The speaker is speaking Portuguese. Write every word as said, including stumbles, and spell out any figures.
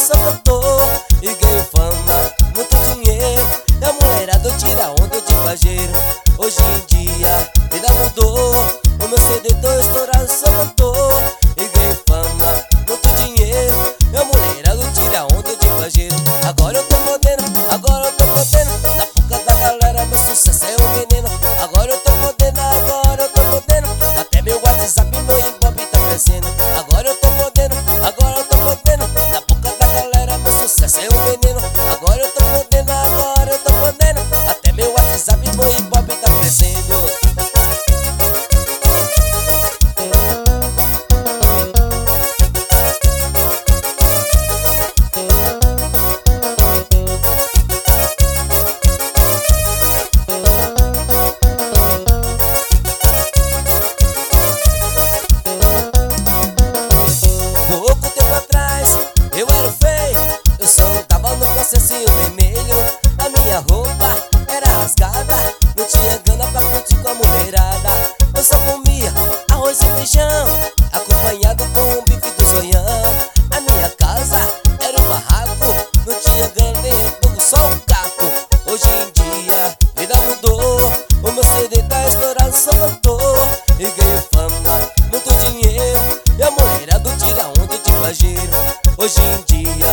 sou cantor e ganho fama, muito dinheiro. E a mulherada tira onda de pajeiro. Hoje em dia, a vida mudou. O meu C D tô estourado, sou cantor e ganho fama, muito dinheiro. E a mulherada tira onda de pajeiro. Agora eu tô podendo, agora eu tô podendo. Na boca da galera, meu sucesso é um veneno. Agora eu tô podendo, agora eu tô podendo. Até meu WhatsApp, meu inbox tá crescendo. Agora eu tô podendo, agora eu tô podendo. Na boca da galera, meu sucesso é um veneno. Agora eu tô podendo, agora eu tô podendo. Até meu WhatsApp, meu inbox tá crescendo. Pouco tempo atrás eu era feio, eu só tava no processinho vermelho. A minha roupa era rasgada, não tinha grana pra curtir com a mulherada. Eu só comia arroz e feijão, acompanhado com um bife do sonhão. A minha casa era um barraco, não tinha grana nem fogo, só um caco. Hoje em dia, vida mudou. O meu C D tá estourado, sou cantor e ganho fama, muito dinheiro. E a mulherada tira onda de pajeiro. Hoje em dia